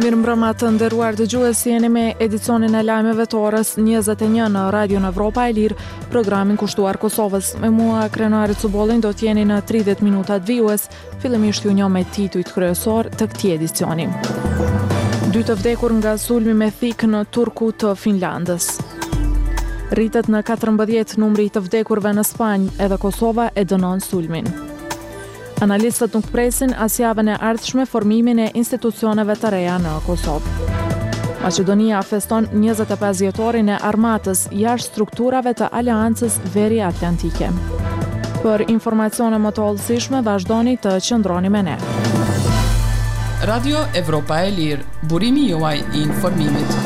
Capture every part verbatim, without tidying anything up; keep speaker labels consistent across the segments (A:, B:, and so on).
A: Mirëmbrëma të nderuar dëgjues, jeni me edicionin e lajmeve të orës njëzet e një në Radio Evropa e Lirë, programin kushtuar Kosovës. Me mua Krenari Cubolin do t'jeni në tridhjetë minutat vijues, fillimisht ju njoh me titujt kryesor të këtij edicioni. Dy të vdekur nga sulmi me thikë në Turku të Finlandës. Rritet në katërmbëdhjetë numri të vdekurve në Spanjë, edhe Kosova e dënon sulmin. Analistët nuk presin as javën e ardhshme formimin e institucioneve të reja në Kosovë. Maqedonia feston njëzet e pesë vjetorin e armatës jashtë strukturave të Aleancës Veri Atlantike. Për informacione më të hollësishme, vazhdoni të qëndroni me ne.
B: Radio Evropa e Lirë, burimi juaj i informimit.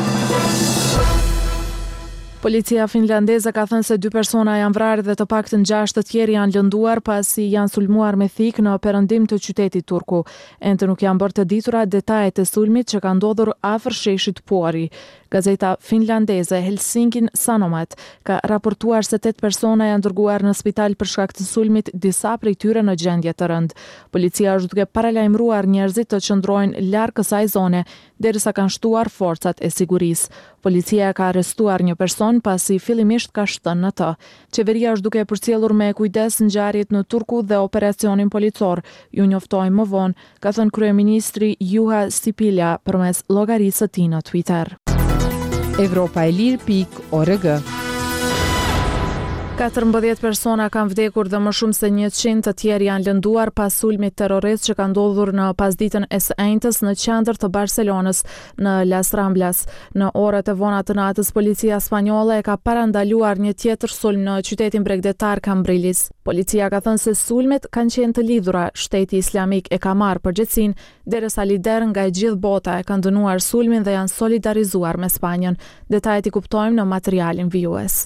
A: Policia finlandeze ka thënë se dy persona janë vrarë dhe të paktën gjashtë të tjerë janë lënduar pasi janë sulmuar me thikë në perëndim të qytetit turku. Ende nuk janë bërë të ditura detajet e sulmit që ka ndodhur afër sheshit Pori. Gazeta finlandeze Helsingin Sanomat ka raportuar se tetë persona janë dërguar në spital për shkak të sulmit, disa prej tyre në gjendje të rëndë. Policia është duke paralajmëruar njerëzit të qëndrojnë larg kësaj zone derisa kanë shtuar forcat e sigurisë. Policia ka arrestuar një person pasi fillimisht ka shtënë në të. Qeveria është duke përcjellur me kujdes ngjarjet në Turku dhe operacionin policor. Ju njoftojmë më vonë, ka thënë kryeministri Juha Sipilja përmes llogarisë së tij në Twitter.
C: Evropa e Lirë pikë org.
A: katërmbëdhjetë persona kanë vdekur dhe më shumë se njëqind të tjerë janë lënduar pas sulmit terrorist që ka ndodhur në pasditën e së enjtës në qendër të Barcelonës në Las Ramblas. Në orët e vona të natës, policia spanjolle e ka parandaluar një tjetër sulm në qytetin bregdetar Cambrilis. Policia ka thënë se sulmet kanë qenë të lidhura. Shteti Islamik e ka marrë përgjegjësinë, derisa lider nga e gjithë bota e kanë dënuar sulmin dhe janë solidarizuar me Spanjën. Detajet i kuptojmë në materialin vijues.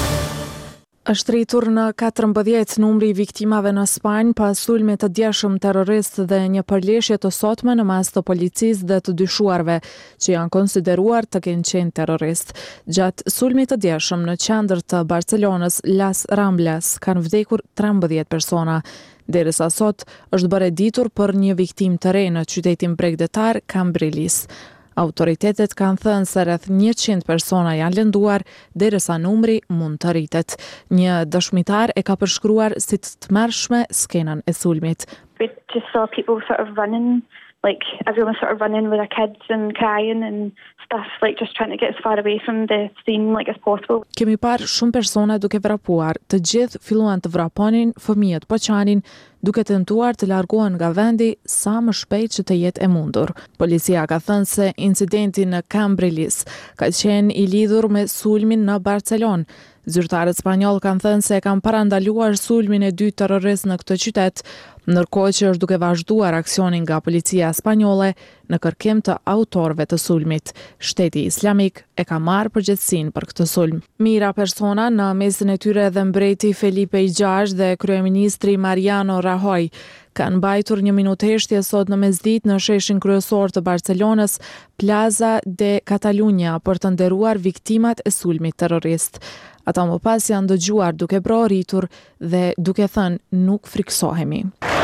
A: Është rritur në katërmbëdhjetë numri i viktimave në Spanjë pas sulmit të djeshëm terrorist dhe një përleshje të sotme në mes të policisë dhe të dyshuarve që janë konsideruar të kenë qenë terrorist. Gjatë sulmit të djeshëm në qendër të Barcelonës Las Ramblas kanë vdekur trembëdhjetë persona. Derisa sot është bërë e ditur për një viktim të re në qytetin bregdetar Cambrilis. Autoritetet kanë thënë se rreth njëqind persona janë lënduar, derisa numri mund të rritet. Një dëshmitar e ka përshkruar si të tmerrshme skenën e sulmit.
D: We just saw people sort of running, like everyone sort of running with their kids and crying and stuff, like just trying to get as far away from the scene like as possible.
A: Kemi parë shumë persona duke vrapuar, të gjithë filluan të vraponin, fëmijët po qanin, duke tentuar të largohen nga vendi sa më shpejt që të jetë e mundur. Policia ka thënë se incidenti në Cambrilis ka qenë i lidhur me sulmin në Barcelonë. Zyrtarët spanjoll kanë thënë se kanë parandaluar sulmin e dy terrorist në këtë qytet, ndërkohë që është duke vazhduar aksionin nga policia spanjolle në kërkim të autorëve të sulmit. Shteti Islamik e ka marrë përgjegjësinë për këtë sulm. Mira persona, në mesin e tyre edhe mbreti Felipe i gjashtë dhe kryeministri Mariano Rajoy, kanë mbajtur një minutë heshtje sot në mesditë në sheshin kryesor të Barcelonës, Plaza de Catalunya, për të nderuar viktimat e sulmit terrorist. Ata më pas janë dëgjuar duke brohuritur dhe duke thënë nuk friksohemi.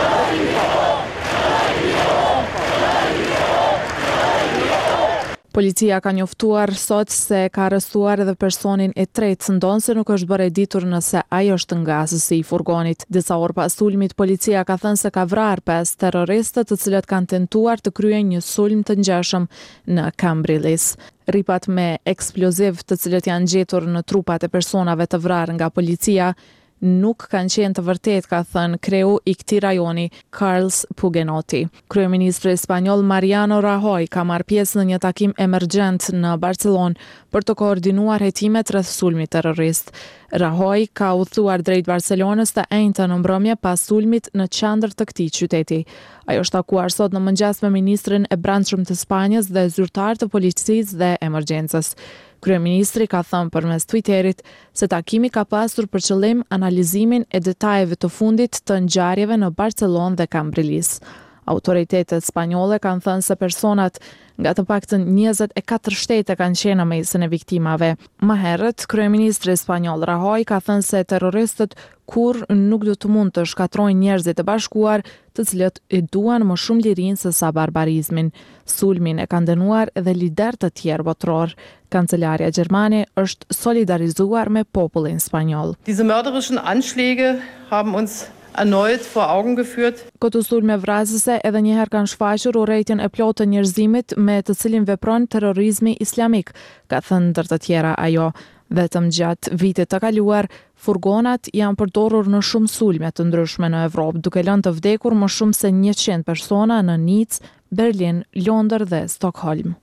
A: Policia ka njoftuar sot se ka arrestuar edhe personin e tretë, ndonse nuk është bërë e ditur nëse ai është ngasësi i furgonit. Disa orë pas sulmit, policia ka thënë se ka vrarë pesë terroristë të cilët kanë tentuar të kryejnë një sulm të ngjashëm në Cambrilis. Ripat me eksploziv të cilët janë gjetur në trupat e personave të vrarë nga policia nuk kanë qenë të vërtet, ka thënë kreu i këtij rajoni, Carles Puigdemont. Kryeministri spanjoll Mariano Rajoy ka marrë pjesë në një takim emergjent në Barcelonë për të koordinuar hetimet rreth sulmit terrorist. Rajoy ka udhëtuar drejt Barcelonës të enjtën në mbrëmje pas sulmit në qendër të këtij qyteti. Ai është takuar sot në mëngjes me ministrin e brendshëm të Spanjës dhe zyrtar të policisë dhe emergjencës. Kryeministri ka thënë përmes Twitterit se takimi ka pasur për qëllim analizimin e detajeve të fundit të ngjarjeve në Barcelonë dhe Cambrilis. Autoritetet spanjolle kanë thënë se personat nga të paktën njëzet e katër shtete kanë qenë në mesin e viktimave. Më herët, kryeministri spanjoll Rajoy ka thënë se terroristët kur nuk do të mund të shkatrojnë njerëzit e bashkuar, të cilët e duan më shumë lirinë se sa barbarizmin. Sulmin e kanë dënuar edhe lider të tjerë botror. Kancelaria gjermane është solidarizuar me popullin spanjoll.
E: Diese mörderischen Anschläge haben uns erneut vor Augen geführt.
A: Këto sulme vrasëse edhe një herë kanë shfaqur urrejtjen e plotë të njerëzimit me të cilin vepron terrorizmi islamik, ka thënë ndër të tjera ajo. Vetëm gjatë vitit të kaluar, furgonat janë përdorur në shumë sulme të ndryshme në Evropë, duke lënë të vdekur më shumë se njëqind persona në Nicë, Berlin, Londër dhe Stockholm.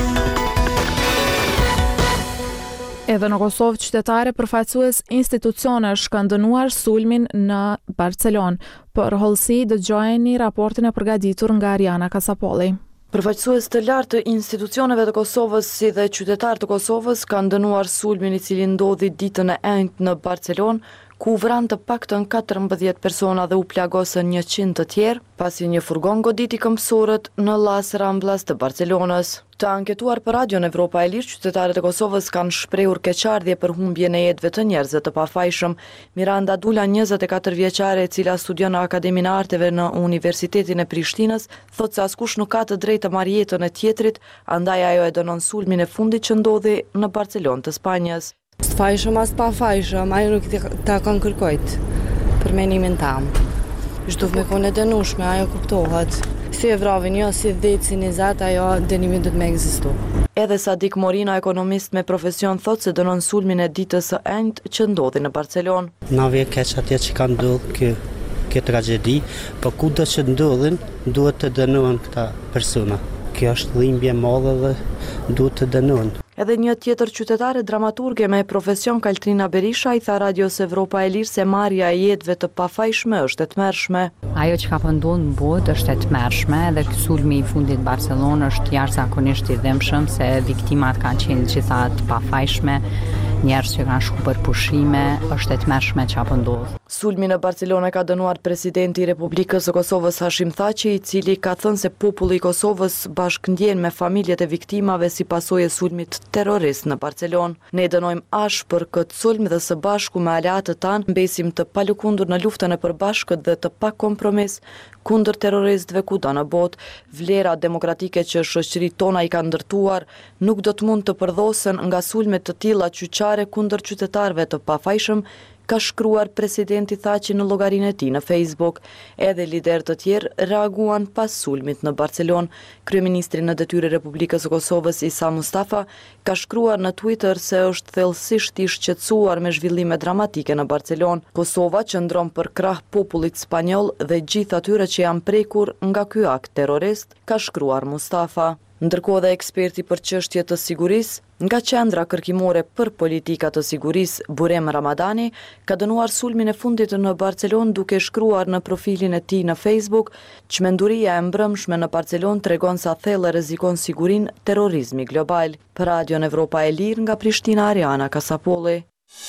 A: Edhe në Kosovë, qytetare përfaqësues institucionesh kanë dënuar sulmin në Barcelonë. Për hollësi dëgjojeni raportin e përgatitur nga Ariana Kasapolli.
F: Përfaqësues të lartë të institucioneve të Kosovës si dhe qytetarë të Kosovës kanë dënuar sulmin i cili ndodhi ditën e enjtë në Barcelonë, ku u vran të paktën katërmbëdhjetë persona dhe u plagosën njëqind të tjerë, pasi një furgon goditi këmbësorët në Las Ramblas të Barcelonës. Të anketuar për Radion Evropa e Lirë, qytetarët e Kosovës kanë shprehur keqardhje për humbjen e jetëve të njerëzve të pafajshëm. Miranda Dula, njëzet e katër vjeçare, e cila studion në Akademinë e Arteve në Universitetin e Prishtinës, thotë se askush nuk ka të drejtë të marrë jetën e tjetrit, andaj ajo e dënon sulmin e fundit që ndodhi në Barcelonë të Spanjës.
G: Fajshëm as pa fajshëm, ajo nuk ta kanë kërkojt për menimin tam. Çdo me kone dënueshme, ajo kuptohet. Si e vravin, jo si dhejtë, si njëzat, ajo dënimi do të me ekzistu.
F: Edhe Sadik Morina, ekonomist me profesion, thotë se dënon sulmin e ditës së enjtë që ndodhi në Barcelonë.
H: Na vjen keq atje që ka ndodhur kjo kjo tragjedi, por kudo që ndodhin, duhet të dënohen këta persona. Kjo është dhimbje e madhe dhe duhet të dënohen.
F: Edhe një tjetër qytetare dramaturge me profesion, Kaltrina Berisha, i tha Radios Evropa e Lirë se marrja e jetëve të pafajshme është e tmerrshme.
I: Ajo që ka ndodhur në botë është e tmerrshme dhe ky sulmi i fundit në Barcelonë është jashtëzakonisht i dëmshëm se viktimat kanë qenë gjitha të pafajshme, njerëz që kanë shkuar për pushime, është e tmerrshme çfarë ndodh.
F: Sulmi në Barcelonë ka dënuar presidenti i Republikës së Kosovës Hashim Thaçi, i cili ka thënë se populli i Kosovës bashkëndjen me familjet e viktimave si pasojë e sulmit terrorist në Barcelonë. Ne dënojmë ashpër këtë sulm dhe së bashku me aleatët tanë mbesim të palëkundur në luftën e përbashkët dhe të pakompromis kundër terroristëve kudo në botë. Vlerat demokratike që shoqëritë tona i kanë ndërtuar nuk do të mund të përdhosen nga sulme të tilla qyqare kundër qytetarëve të pafajshëm, ka shkruar presidenti Thaçi në llogarinë e tij në Facebook. Edhe lider të tjerë reaguan pas sulmit në Barcelonë. Kryeministri në detyrë i Republikës së Kosovës Isa Mustafa ka shkruar në Twitter se është thellësisht i shqetësuar me zhvillime dramatike në Barcelonë. Kosova qëndron për krah popullit spanjoll dhe gjithë atyre që janë prekur nga ky akt terrorist, ka shkruar Mustafa. Ndërkohë dhe eksperti për çështje të sigurisë nga Qendra Kërkimore për Politika të Sigurisë, Burem Ramadani, ka dënuar sulmin e fundit në Barcelonë duke shkruar në profilin e tij në Facebook: "Çmenduria e mbrëmshme në Barcelonë tregon sa thellë rrezikon sigurinë terrorizmi global." Për Radion Evropa e Lirë nga Prishtina, Ariana Kasapolli.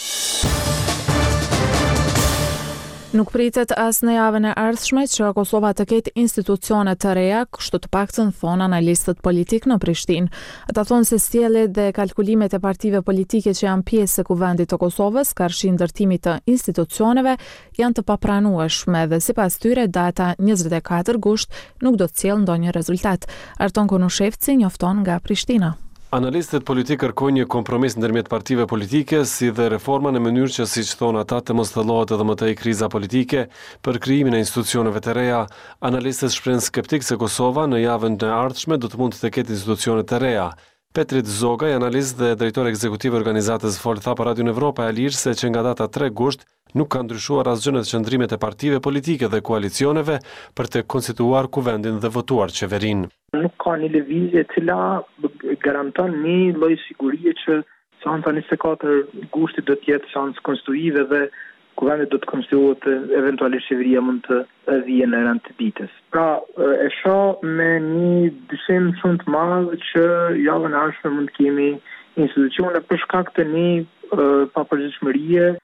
A: Nuk pritet as në javën e ardhshme që Kosova të ketë institucione të reja, kështu të paktën thonë analistët politik në Prishtinë. Ata thonë se sjelljet dhe kalkulimet e partive politike që janë pjesë e Kuvendit të Kosovës, karshi ndërtimit të institucioneve, janë të papranueshme dhe sipas tyre data njëzet e katër gusht nuk do të sjellë ndonjë rezultat. Arton Konushevci njofton nga Prishtina.
J: Analistët politik kërkojnë një kompromis ndërmjet partive politike, si dhe reforma në mënyrë që, siç thonë ata, të mos thellohet edhe më tej kriza politike për krijimin e institucioneve të reja. Analistët shprehin skeptik se Kosova në javën e ardhshme do të mund të ketë institucione të reja. Petrit Zogaj, analist dhe drejtor ekzekutiv i organizatës Fol, tha për Radion Evropa e Lirë se që nga data tre gusht nuk ka ndryshuar asgjë në qëndrimet e partive politike dhe koalicioneve për të konstituar kuvendin dhe votuar qeverinë.
K: Nuk ka një lëvizje e cila garanton një lloj sigurie që seanca njëzet e katër gushtit do të jetë seancë konstituive dhe kuvendi do të konstituohet, eventualisht qeveria mund të vijë në rand të ditës. Pra, e shoh me një dyshim shumë të madh që javën e ardhshme mund të kemi institucione për shkak të një papërgjegjshmërie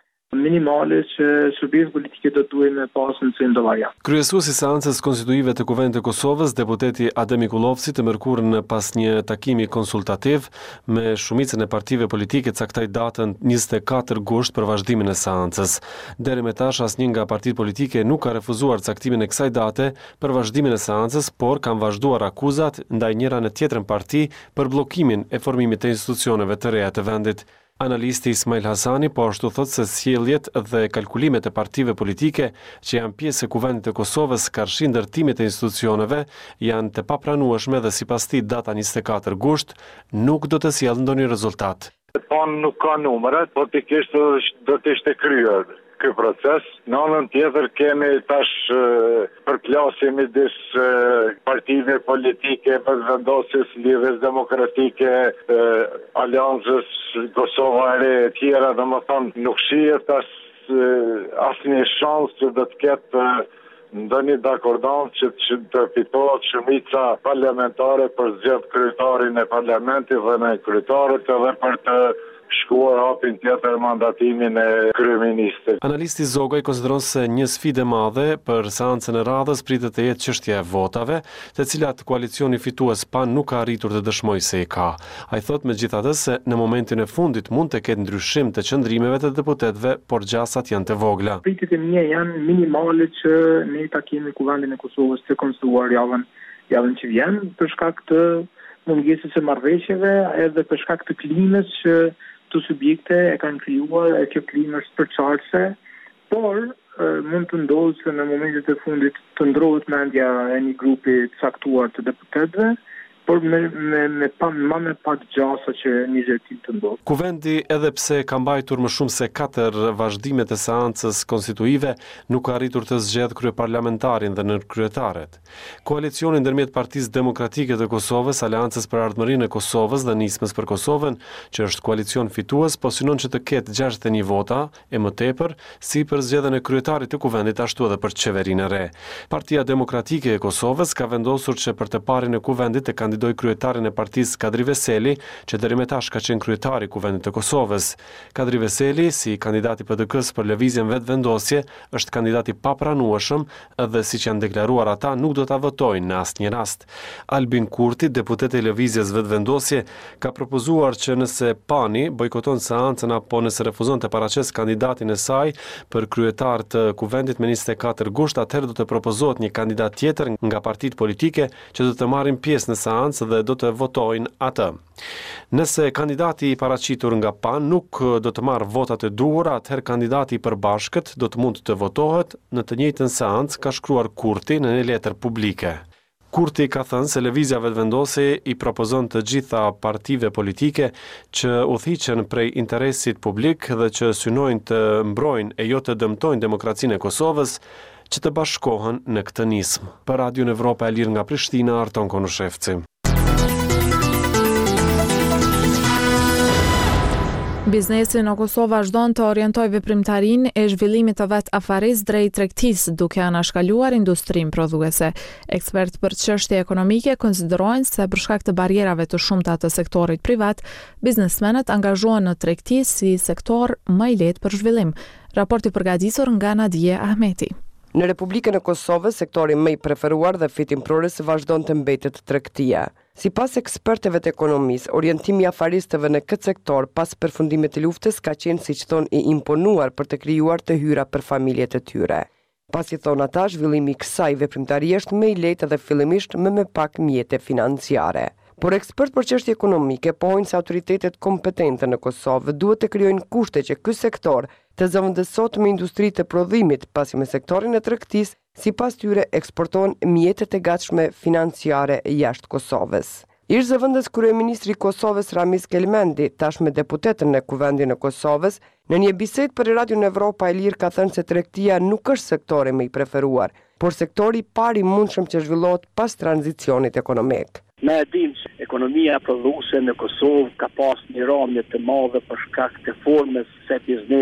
K: minimale që shërbim politike do të duhet me pasën në cindë variant.
J: Kryesuesi i seancës konstituive të Kuvendit të Kosovës, deputeti Adem Ikulovci, të mërkurën pas një takimi konsultativ me shumicën e partive politike, caktoi datën njëzet e katër gusht për vazhdimin e seancës. Deri me tash asnjë nga partitë politike nuk ka refuzuar caktimin e kësaj date për vazhdimin e seancës, por kanë vazhduar akuzat ndaj njëra në tjetrën parti për bllokimin e formimit të institucioneve të reja të vendit. Analisti Ismail Hasani po ashtu thot se sjelljet dhe kalkulimet e partive politike që janë pjesë e Kuvendit të Kosovës karshi ndërtimit të institucioneve janë të papranueshme dhe sipas tij data njëzet e katër gusht nuk do të sjellë ndonjë rezultat.
L: Po nuk ka numërat, po të kishte do të ishte kryer ky proces. Në anën tjetër kemi tash përplasje midis partive politike, vendosjes lidhjes demokratike, aleancës Kosova e re e tjera, domethënë nuk shihet tash asnjë shans që do të ketë ndonjë dakordans që, që të fitohet shumica parlamentare për zgjedh kryetarin e parlamentit dhe në kryetarët edhe për të shkuar hapin tjetër mandatimin e kryeministit.
J: Analisti Zogaj konsideron se një sfidë e madhe për seancën e radhës pritet të jetë çështja e votave, të cilat koalicioni fitues PAN nuk ka arritur të dëshmojë se i ka. Ai thot megjithatë se në momentin e fundit mund të ketë ndryshim të qëndrimeve të deputetëve, por gjasat janë të vogla.
K: Pritjet e mia janë minimale që ne ta kemi Kuvendin e Kosovës të konstruar javën javën që vjen për shkak të mungesës së marrëveshjeve edhe për shkak të klimës që të subjekte e kanë krijuar e kjo klimë është përçartëse, por e, mund të ndodhë që në momentet e fundit të ndrohet mendja e një grupi të caktuar të deputetëve, por me, me, me, me, ma me pak gjasa që një zërtim të ndodhë.
J: Kuvendi, edhe pse ka mbajtur më shumë se katër vazhdimet e seancës konstituive, nuk ka arritur të zgjedhë kryeparlamentarin dhe nënkryetaret. Koalicioni ndërmjet Partisë Demokratike të Kosovës, Aleancës për Ardhmërinë e Kosovës dhe Nismës për Kosovën, që është koalicion fitues, po synon që të ketë gjashtëdhjetë e një vota e më tepër, si për zgjedhjen e kryetarit të kuvendit ashtu edhe për qeverinë e re. Partia Demokratike e Kosovës ka vendosur që për të parin e kuvendit të kandidoj kryetarin e partisë Kadri Veseli, që deri më tash ka qenë kryetari i Kuvendit të Kosovës. Kadri Veseli, si kandidati P D K-s për lëvizjen vetvendosje, është kandidati papranueshëm dhe siç janë deklaruar ata, nuk do ta votojnë në asnjë rast. Albin Kurti, deputet i lëvizjes vetvendosje, ka propozuar që nëse PANi bojkoton seancën apo nëse refuzon të paraqes kandidatin e saj për kryetar të Kuvendit me njëzet e katër gusht, atëherë do të propozohet një kandidat tjetër nga partitë politike që do të marrin pjesë në seancë dhe do të votojnë atë. Nëse kandidati i paraqitur nga PAN nuk do të marrë votat e duhura, atëherë kandidati i përbashkët do të mund të votohet në të njëjtën seancë, ka shkruar Kurti në një letër publike. Kurti ka thënë se lëvizja vetvendosje i propozon të gjitha partive politike që udhëhiqen prej interesit publik dhe që synojnë të mbrojnë e jo të dëmtojnë demokracinë e Kosovës, që të bashkohen në këtë nismë. Për Radion Evropa e Lirë nga Prishtina, Arton Konushevci.
A: Biznesi në Kosovë vazhdon të orientojë veprimtarinë e zhvillimit të vet afaris drejt tregtisë, duke anashkaluar industrinë prodhuese. Ekspertë për çështje ekonomike konsiderojnë se për shkak të barierave të shumta të sektorit privat, biznesmenët angazhohen në tregti si sektor më i lehtë për zhvillim. Raporti përgatitur nga Nadia Ahmeti.
M: Në Republikën e Kosovës, sektori më i preferuar dhe fitimprores vazhdon të mbetet tregtia. Sipas ekspertëve të ekonomisë, orientimi i afaristëve në këtë sektor pas përfundimit të luftës ka qenë, siç thonë, i imponuar për të krijuar të hyra për familjet e tyre. Pasi thonë ata, zhvillimi i kësaj veprimtarie është më i lehtë dhe fillimisht me më pak mjete financiare. Por ekspert për çështje ekonomike pohojnë se autoritetet kompetente në Kosovë duhet të krijojnë kushte që ky sektor të zëvendësohet me industritë të prodhimit, pasi me sektorin e tregtisë, sipas tyre eksportohen mjetet e gatshme financiare jashtë Kosovës. Ish zëvendës kryeministri i Kosovës Ramiz Kelmendi, tashmë deputetën në Kuvendin e Kosovës, në një bisedë për Radion Evropa e Lirë ka thënë se tregtia nuk është sektori më i preferuar, por sektori i parë i mundshëm që zhvillohet pas tranzicionit ekonomik.
N: Ne e dim që ekonomia prodhuese në Kosovë ka pas një rënje të madhe për shkak të formës së biznesit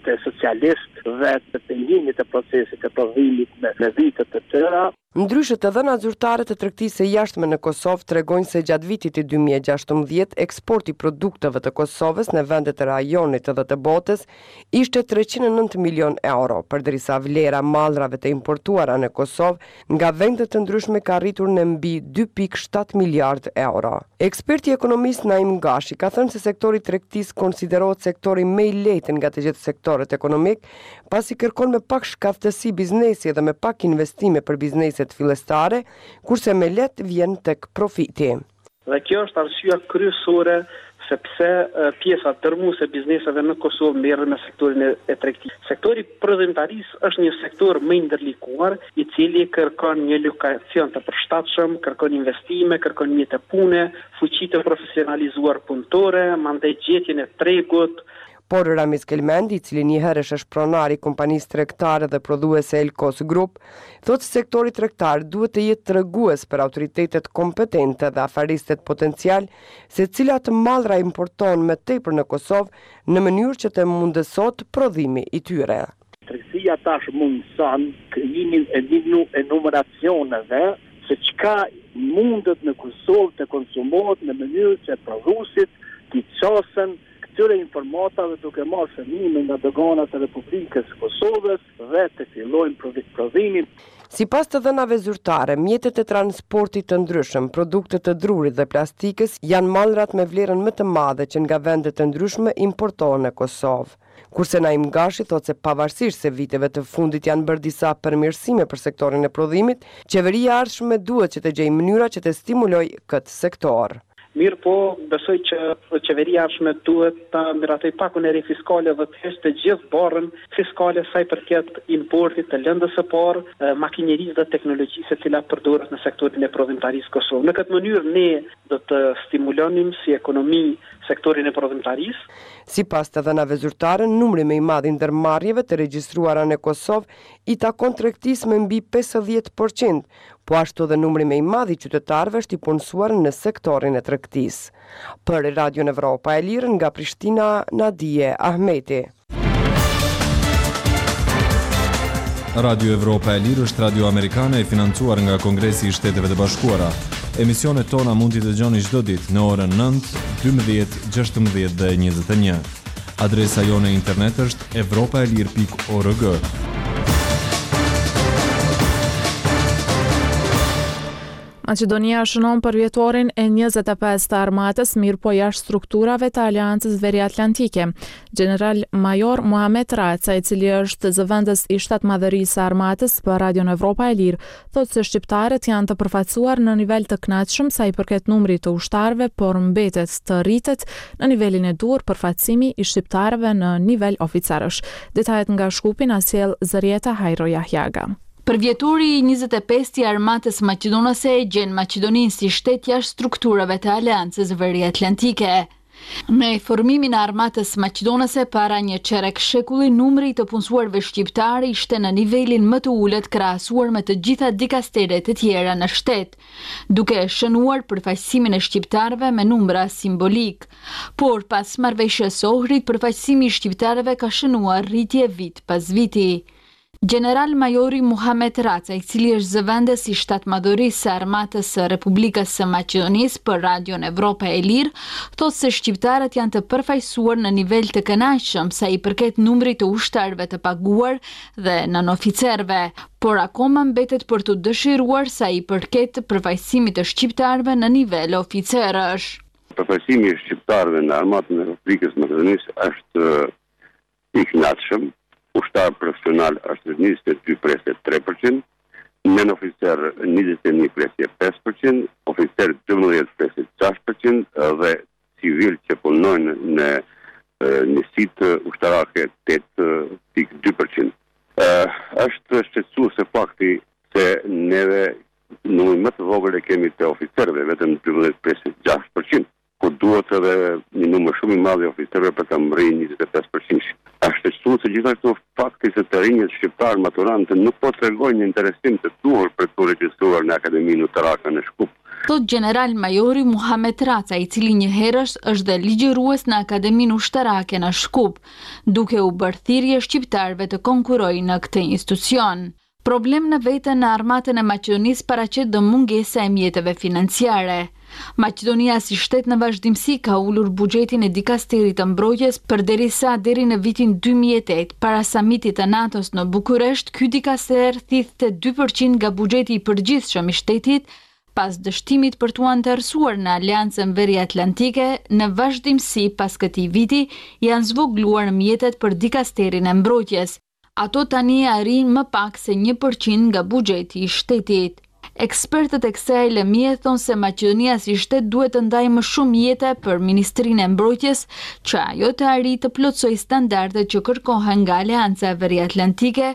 N: të socialist dhe të pengjimit të procesit të prodhimit me, me vitet të tëra.
M: Ndryshe të dhëna zyrtare të tregtisë së jashtme në Kosovë tregojnë se gjatë vitit të dy mijë e gjashtëmbëdhjetë eksporti i produkteve të Kosovës në vendet e rajonit dhe të botës ishte treqind e nëntë milion euro, përderisa vlera mallrave të importuara në Kosovë nga vende të ndryshme ka arritur në mbi dy pikë shtat miliard euro. Eksperti ekonomist Naim Gashi ka thënë se sektori i tregtisë konsiderohet sektori më i lehtë nga të gjithë sektorët ekonomik, pasi kërkon me pak shkaftësi biznesi dhe me pak investime për bizneset fillestare, kurse me lehtë vjen tek profiti.
O: Dhe kjo është arsyeja kryesore sepse pjesa dërmuese e bizneseve në Kosovë merren me sektorin e tregtisë. Sektori prodhimtarisë është një sektor më i ndërlikuar, i cili kërkon një lokacion të përshtatshëm, kërkon investime, kërkon mjet të pune, fuqi të profesionalizuar punëtore, mandej gjetjen e tregut.
M: Por Ramiz Kelmendi, i cili njëherësh është pronar i kompanisë tregtare dhe prodhuese Elkos Group, thotë se sektori tregtar duhet të jetë tregues për autoritetet kompetente dhe afaristet potencial se cilat mallra importon me tepër në Kosovë në mënyrë që të mundësot prodhimi i tyre.
N: Tregësia tash mundson krijimin e një e numeracioneve se çka mundet në Kosovë të konsumohet në mënyrë që prodhuesit të çosen këtyre informatave duke marrë shënime nga doganat e Republikës së Kosovës dhe të fillojnë prodhimin.
M: Sipas të dhënave zyrtare, mjetet e transportit të ndryshëm, produktet të drurit dhe plastikës janë mallrat me vlerën më të madhe që nga vendet të ndryshme importohen në Kosovë. Kurse Naim Gashi thotë se pavarësisht se viteve të fundit janë bërë disa përmirësime për sektorin e prodhimit, qeveria e ardhshme duhet që të gjejë mënyra që të stimulojë këtë sektor.
O: Mirë po, besoj që qeveria ardhshme duhet të miratoj pakun e re fiskale dhe të heqë të gjithë barrën fiskale sa i përket importit të lëndës së parë, makinerisë dhe teknologjisë e cila përdoret në sektorin e prodhimtarisë Kosovë. Në këtë mënyrë ne do të stimulonim si ekonomi sektorin e prodhimtarisë.
M: Sipas të dhënave zyrtare, numri më i madh i ndërmarrjeve të regjistruara në Kosovë i takon tregtisë me mbi pesëdhjetë përqind, po ashtu dhe numri më i madh i qytetarëve është i punësuar në sektorin e tregtisë. Për Radio Evropa e Lirë nga Prishtina, Nadije Ahmeti.
P: Radio Evropa e Lirë është radio amerikane e financuar nga Kongresi i Shteteve të Bashkuara. Emisionet tona mund t'i dëgjoni çdo ditë në orën nëntë, dymbëdhjetë, gjashtëmbëdhjetë dhe njëzet e një. Adresa jone internet është evropaelir pikë org.
A: Maqedonia shënon për vjetorin e njëzet e pesë të armatës, mirë po jashtë strukturave të Aleancës Veriatlantike. General Major Muhamet Raca, i cili është zëvendës i shtatmadhërisë së armatës për Radio Evropa e Lirë, thotë se shqiptarët janë të përfaqësuar në nivel të kënaqshëm sa i përket numrit të ushtarëve, por mbetet të rritet në nivelin e duhur përfaqësimi i shqiptarëve në nivel oficerësh. Detajet nga Shkupi na sjell Zërieta Hajro Jahjaga.
Q: Për vjetori i njëzet e pesë i armatës maqedonase e gjen Maqedoninë si shtet jashtë strukturave të Aleancës Veriatlantike. Në formimin e armatës maqedonase para një çerek shekulli, numri të punësuarve shqiptar ishte në nivelin më të ulët krahasuar me të gjitha dikasteret e tjera në shtet, duke shënuar përfaqësimin e shqiptarëve me numra simbolik. Por pas marrëveshjes së Ohrit, përfaqësimi i shqiptarëve ka shënuar rritje vit pas viti. General Majori Muhamet Raca, i cili është zëvendës i shtatmadhërisë së armatës së Republikës së Maqedonisë për Radion Evropa e Lirë, thotë se shqiptarët janë të përfaqësuar në nivel të kënaqshëm sa i përket numrit të ushtarëve të paguar dhe nënoficerëve, por akoma mbetet për të dëshiruar sa i përket përfaqësimit të shqiptarëve në nivel oficerësh.
R: Përfaqësimi i shqiptarëve në armatën e Republikës së Maqedonisë është i kënaqshëm. Ushtar profesional është njëzet e dy presë tre përqind, nën oficer njëzet e një presë pesë përqind, oficer dymbëdhjetë presë gjashtë përqind dhe civil që punojnë në njësitë ushtarake tetë pikë dy përqind. Është shqetësuese fakti se neve numri më të vogël e kemi të oficerëve, vetëm dymbëdhjetë presë gjashtë përqind, ku duhet edhe një numër shumë i madh i oficerëve për ta mbërritur njëzet e pesë përqind. Është shqetësuese gjithashtu fakti se të rinjët shqiptar maturantë nuk po tregojnë një interesim të duhur për të regjistruar në Akademinë Utarake në Shkup.
Q: Thot General Majori Muhamet Raca, i cili një herësh është dhe ligjërues në Akademinë Ushtarake në Shkup, duke u bërë thirrje shqiptarëve të konkurojnë në këtë institucion. Problem në vetën në armatën e Maqedonisë paraqet dhe mungesa e mjeteve financiare. Maqedonia si shtet në vazhdimsi ka ulur buxhetin e dikasterit të mbrojtjes përderisa deri në vitin dy mijë e tetë, para samitit të NATO-s në Bukuresht, ky dikaster thithte dy përqind nga buxheti i përgjithshëm i shtetit, pas dështimit për t'u anëtarësuar në Aleancën Veriatlantike. Në vazhdimsi pas këtij viti janë zvogluar mjetet për dikasterin e mbrojtjes. Ato tani arrin më pak se një përqind nga buxheti i shtetit. Ekspertët e kësaj lëmie thonë se Maqedonia si shtet duhet të ndajë më shumë jete për Ministrinë e Mbrojtjes, që ajo të arrijë të plotësojë standardet që kërkohen nga Aleanca Veriatlantike,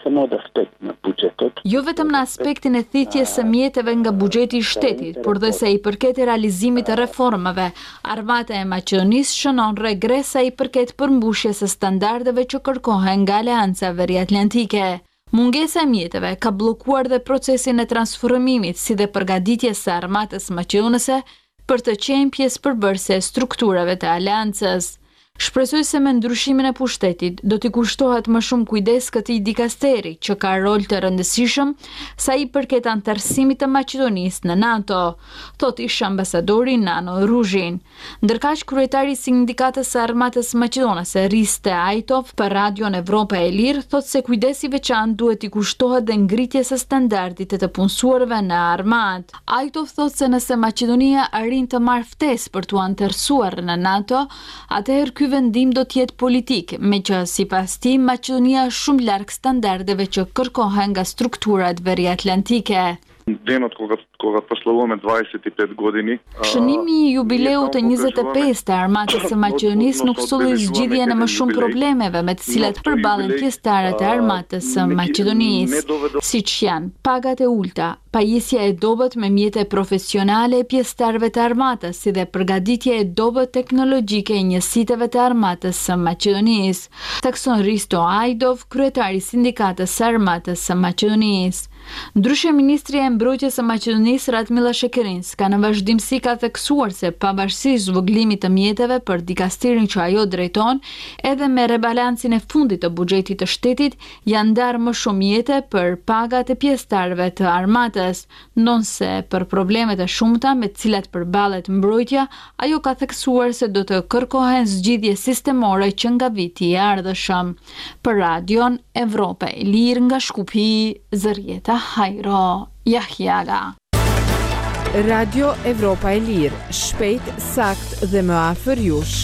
Q: jo vetëm në aspektin e thithjes së mjeteve nga buxheti i shtetit, por dhe sa i përket realizimit të reformave. Armata e Maqedonisë shënon regres sa i përket përmbushjes së standardeve që kërkohen nga Aleanca Veriatlantike. Mungesa e mjeteve ka bllokuar dhe procesin e transformimit, si dhe përgatitjes së armatës maqedonëse për të qenë pjesë përbërëse e strukturave të aleancës. Shpresoj se me ndryshimin e pushtetit do t'i kushtohet më shumë kujdes këtij dikasteri, që ka rol të rëndësishëm sa i përket anëtarësimit të Maqedonisë në NATO, thot ish ambasadori Nano Ruzhin. Ndërkaq kryetari i sindikatës së armatës maqedonase Riste Ajtov për Radion Evropa e Lirë thot se kujdesi veçantë duhet i kushtohet dhe ngritjes së standardit të të punësuarve në armatë. Ajtov thot se nëse Maqedonia arrin të marrë ftesë për t'u anëtarësuar në NATO, atëherë ky vendim do t'jetë politik, me që sipas tij Maqedonia është shumë larg standardeve që kërkohen nga strukturat veriatlantike.
S: Денот кога кога прославуваме дваесет и пет години.
Q: Shënimi i jubileut të njëzet e pesë të armatës së Maqedonisë nuk solli zgjidhjen e më shumë problemeve me të cilat përballen pjesëtarët e armatës së Maqedonisë, siç janë pagat e ulta, pajisja e dobët me mjete profesionale e pjesëtarëve të armatës, si dhe përgatitja e dobët teknologjike e njësiteve të armatës së Maqedonisë, thekson Risto Ajdov, kryetari i sindikatës së armatës së Maqedonisë. Ndryshe Ministri e Mbrojtjes së Maqedonisë Radmila Shekerinsk ka në vazhdimsi ka theksuar se pavarësisht zvoglimit të mjeteve për dikasterin që ajo drejton, edhe me rebalancin e fundit të buxhetit të shtetit janë ndarë më shumë mjete për pagat e pjesëtarëve të armatës, ndonse për problemet e shumta me të cilat përballet mbrojtja, ajo ka theksuar se do të kërkohen zgjidhje sistemore që nga viti i ardhshëm. Për Radion Evropa e Lirë nga Shkupi, Zërieta Hajro Jahjaga.
C: Radio Evropa e Lirë, shpejt, sakt dhe më afër jush.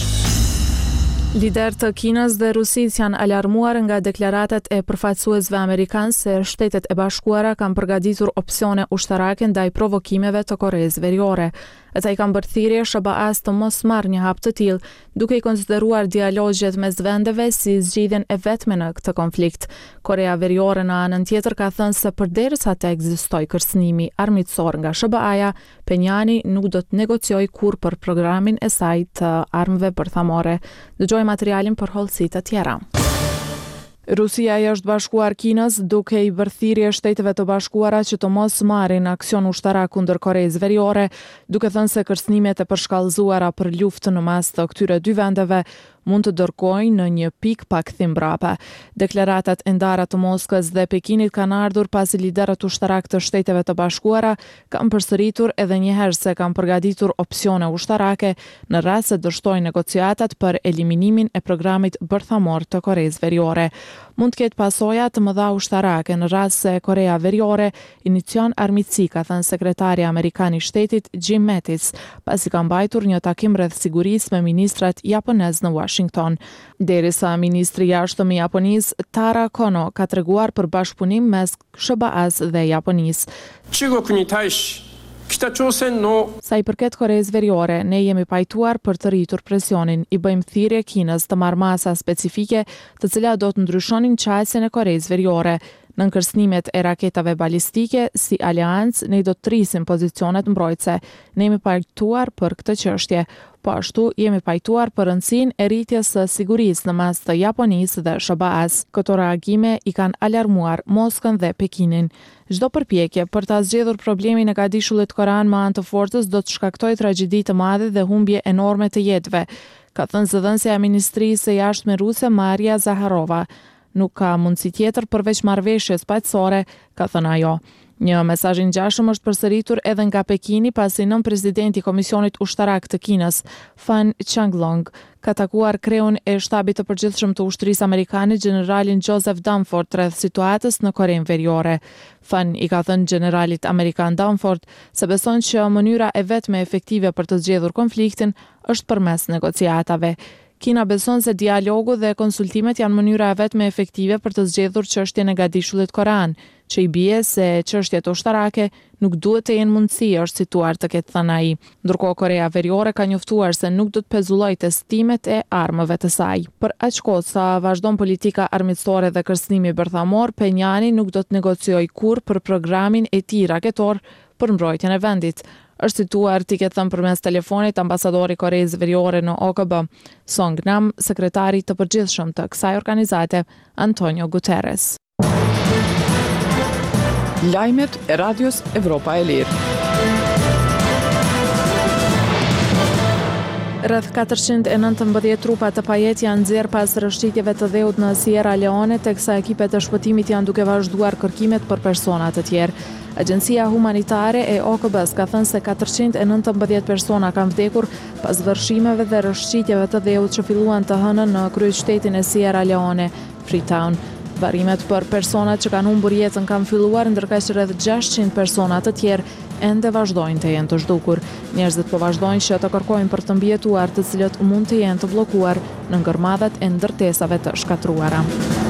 A: Lider të Kinës dhe Rusisë janë alarmuar nga deklaratat e përfaqësuesve amerikanë se Shtetet e Bashkuara kanë përgatitur opsione ushtarake ndaj provokimeve të Koreas Veriore. Ata i kanë bërë thirrje S B A-s të mos marrë një hap të tillë, duke i konsideruar dialogjet mes vendeve si zgjidhjen e vetme në këtë konflikt. Korea Veriore në anën tjetër ka thënë se përderisa të ekzistojë kërcënimi armiqësor nga S B A-ja, Penjani nuk do të negociojë kurrë për programin e saj të armëve bërthamore. Dëgjojmë materialin për hollësi të tjera. Rusia i është bashkuar Kinës duke i bërë thirrje Shteteve të Bashkuara që të mos marrin aksion ushtarak kundër Koreas Veriore, duke thënë se kërcënimet e përshkallëzuara për luftë në mes të këtyre dy vendeve mund të dërkojnë në një pikë pa kthim mbrapa. Deklaratat e ndara të Moskës dhe Pekinit kanë ardhur pasi liderët ushtarak të Shteteve të Bashkuara kanë përsëritur edhe një herë se kanë përgatitur opsione ushtarake në rast se dështojnë negociatat për eliminimin e programit bërthamor të Koreas Veriore. Mund të ketë pasoja të mëdha ushtarake në rast se Korea Veriore inicion armiqësi, ka thënë sekretari amerikan i shtetit Jim Mattis, pasi ka mbajtur një takim rreth sigurisë me ministrat japonez në Washington. Derisa ministri i jashtëm i Japonisë Tara Kono ka treguar për bashkëpunim mes S B A-s dhe Japonisë. Sa i përket Koreas Veriore, ne jemi pajtuar për të rritur presionin, i bëjmë thirrje Kinës të marrë masa specifike të cilat do të ndryshonin qasjen e Koreas Veriore. Në nkërcënimet e raketave balistike, si aleancë, ne do të rrisim pozicionet mbrojtëse. Ne jemi pajtuar për këtë çështje. Po ashtu jemi pajtuar për rëndësinë e rritjes së sigurisë në mes të Japonisë dhe S B A-s. Këto reagime i kanë alarmuar Moskën dhe Pekinin. Çdo përpjekje për ta zgjedhur problemin e Gadishullit Koran me anë të forcës do të shkaktojë tragjedi të madhe dhe humbje enorme të jetëve, ka thënë zëdhënësja e Ministrisë së Jashtme ruse Maria Zaharova. Nuk ka mundësi tjetër përveç marrëveshjes paqësore, ka thënë ajo. Një mesazh i ngjashëm është përsëritur edhe nga Pekini pasi nën presidenti i Komisionit Ushtarak të Kinës, Fan Changlong, ka takuar kreun e shtabit të përgjithshëm të ushtrisë amerikane, generalin Joseph Dunford, rreth situatës në Korenë Veriore. Fan i ka thënë generalit amerikan Dunford se beson që mënyra e vetme efektive për të zgjedhur konfliktin është përmes negociatave. Kina beson se dialogu dhe konsultimet janë mënyra e vetme efektive për të zgjedhur çështjen e Gadishullit Koran, që i bie se çështjet ushtarake nuk duhet të jenë mundësi, është cituar të ketë thënë ai. Ndërkohë Korea Veriore ka njoftuar se nuk do të pezullojë testimet e armëve të saj. Për aq kohë sa vazhdon politika armiqësore dhe kërcënimi bërthamor, Penjani nuk do të negociojë kurrë për programin e tij raketor për mbrojtjen e vendit. Është cituar ti ketë thënë përmes telefonit ambasadori Koreas Veriore në O K B, Song Nam, sekretari të përgjithshëm të kësaj organizate, Antonio Guterres.
B: Lajmet e Radios Evropa e Lirë.
A: Rreth katërqind e nëntëmbëdhjetë trupa të pajet janë nxjerrë pas rrëshqitjeve të dheut në Sierra Leone, teksa ekipet e shpëtimit janë duke vazhduar kërkimet për persona të tjerë. Agjencia humanitare e O K B-s ka thënë se katërqind e nëntëmbëdhjetë persona kanë vdekur pas vërshimeve dhe rrëshqitjeve të dheut që filluan të hënën në kryeqytetin e Sierra Leone, Freetown. Varrimet për personat që kanë humbur jetën kanë filluar, ndërkaq që rreth gjashtëqind persona të tjerë ende vazhdojnë të jenë të zhdukur. Njerëzit po vazhdojnë që të kërkojnë për të mbijetuar, të cilët mund të jenë të bllokuar në ngërmadhat e ndërtesave të shkatruara.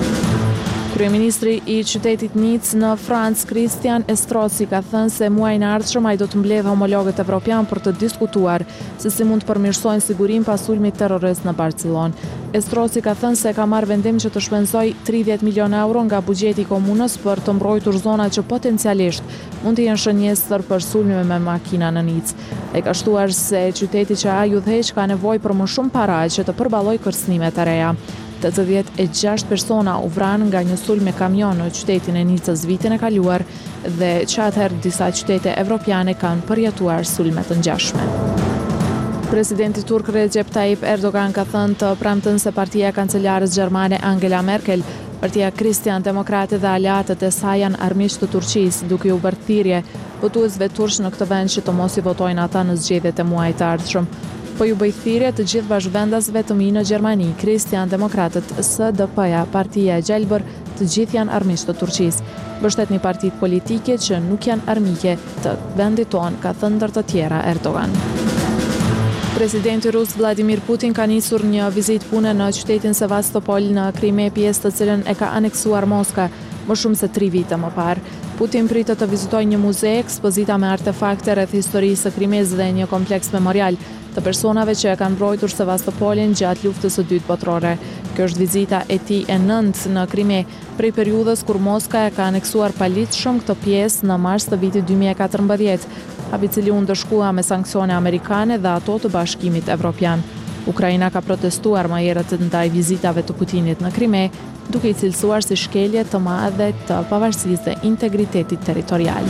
A: Kryeministri i qytetit Nice në Francë, Christian Estrosi, ka thënë se muajin e ardhshëm ai do të mbledhë homologët evropian për të diskutuar se si mund të përmirësojnë sigurinë pas sulmit terrorist në Barcelonë. Estrosi ka thënë se ka marrë vendim që të shpenzojë tridhjetë milionë euro nga buxheti i komunës për të mbrojtur zonat që potencialisht mund të jenë shënjestër për sulme me makina në Nice. Ai ka shtuar se qyteti që ai udhëheq ka nevojë për më shumë para që të përballojë kërcënimet e reja. tetëdhjetë e gjashtë persona u vranë nga një sulm me kamion në qytetin e Nicës vitin e kaluar dhe që atëherë disa qytete evropiane kanë përjetuar sulme të ngjashme. Presidenti turk Recep Tayyip Erdogan ka thënë të premten se partia e kancelares gjermane Angela Merkel, partia Kristian-Demokrate dhe aleatët e saj janë armiq të Turqisë, duke u bërë thirrje votuesve turq në këtë vend që të mos i votojnë ata në zgjedhjet e muajit të ardhshëm. Po ju bëj thirrje të gjithë bashkëvendasve të mi në Gjermani, Kristian-Demokratët, S D P-ja, partia e gjelbër, të gjithë janë armiq të Turqisë. Mbështetni partitë politike që nuk janë armiqe të vendit tonë, ka thënë ndër të tjera Erdogan. Presidenti rus Vladimir Putin ka nisur një vizitë pune në qytetin Sevastopol në Krime, pjesë të cilën e ka aneksuar Moska më shumë se tri vite më parë. Putin pritet të vizitojë një muze, ekspozita me artefakte rreth historisë së Krimes dhe një kompleks memorial të personave që e kanë mbrojtur Sevastopolin gjatë luftës së dytë botërore. Kjo është vizita e tij e nëntë në Krime, prej periudhës kur Moska e ka aneksuar palitshëm këtë pjesë në mars të vitit dy mijë e katërmbëdhjetë, hapi i cili u ndëshkua me sanksione amerikane dhe ato të Bashkimit Evropian. Ukraina ka protestuar më herët ndaj vizitave të Putinit në Krime, duke i cilësuar si shkelje të madhe të pavarësisë dhe integritetit territorial.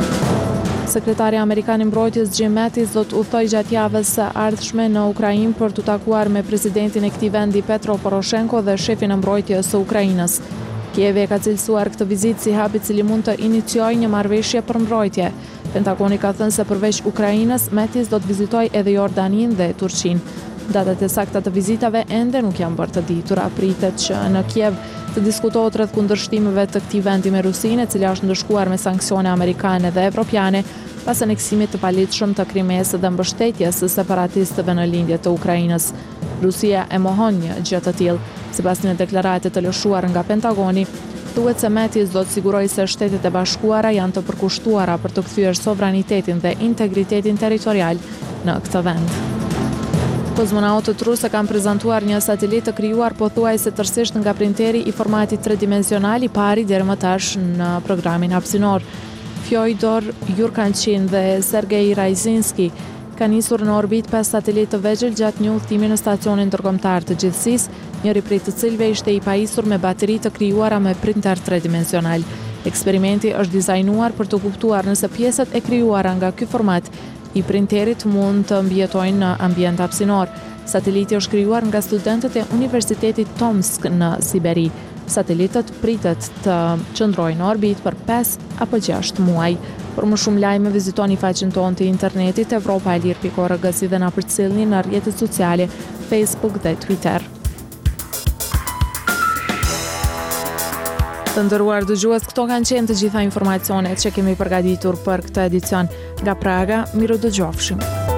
A: Sekretari Amerikan i Mbrojtjes Jim Mattis do të udhtojë gjatë javës së ardhshme në Ukrainë për të takuar me presidentin e këtij vendi Petro Poroshenko dhe shefin e mbrojtjes së Ukrainës. Kievi e ka cilësuar këtë vizitë si hap i cili mund të iniciojë një marrëveshje për mbrojtje. Pentagoni ka thënë se përveç Ukrainës, Mattis do të vizitojë edhe Jordaninë dhe Turqinë. Datat e sakta të vizitave ende nuk janë bërë të ditura. Pritet që në Kiev të diskutohet rreth kundërshtimeve të këtij vendi me Rusinë, e cila është ndëshkuar me sanksione amerikane dhe evropiane pas aneksimit të palitshëm të Krimes dhe mbështetjes së separatistëve në lindje të Ukrainës. Rusia e mohon një gjë të tillë. Sipas një deklarate të lëshuar nga Pentagoni, thuhet se Mattis do të sigurojë se Shtetet e Bashkuara janë të përkushtuara për të kthyer sovranitetin dhe integritetin territorial në këtë vend. Kozmonautët rusë kanë prezantuar një satelit të krijuar pothuajse tërësisht nga printeri i formatit tridimensional i pari deri më tash në programin hapësinor. Fyodor Yurkanchin dhe Sergei Rajzinski ka nisur në orbit pesë satelit të vegjël gjatë një udhëtimi në stacionin ndërkombëtar të gjithësisë, njëri prej të cilëve ishte i pajisur me bateri të krijuara me printer tridimensional. Eksperimenti është dizajnuar për të kuptuar nëse pjesët e krijuara nga ky format i printerit mund të mbijetojnë në ambient hapësinor. Sateliti është krijuar nga studentët e Universitetit Tomsk në Siberi. Satelitët pritet të qëndrojnë në orbit për pesë apo gjashtë muaj. Për më shumë lajme vizitoni faqen tonë të internetit evropa e lir pikë org si dhe na përcjellni në rrjetet sociale Facebook dhe Twitter. Të nderuar dëgjues, këto kanë qenë të gjitha informacionet që kemi përgatitur për këtë edicion nga Praga. Miru dëgjofshim.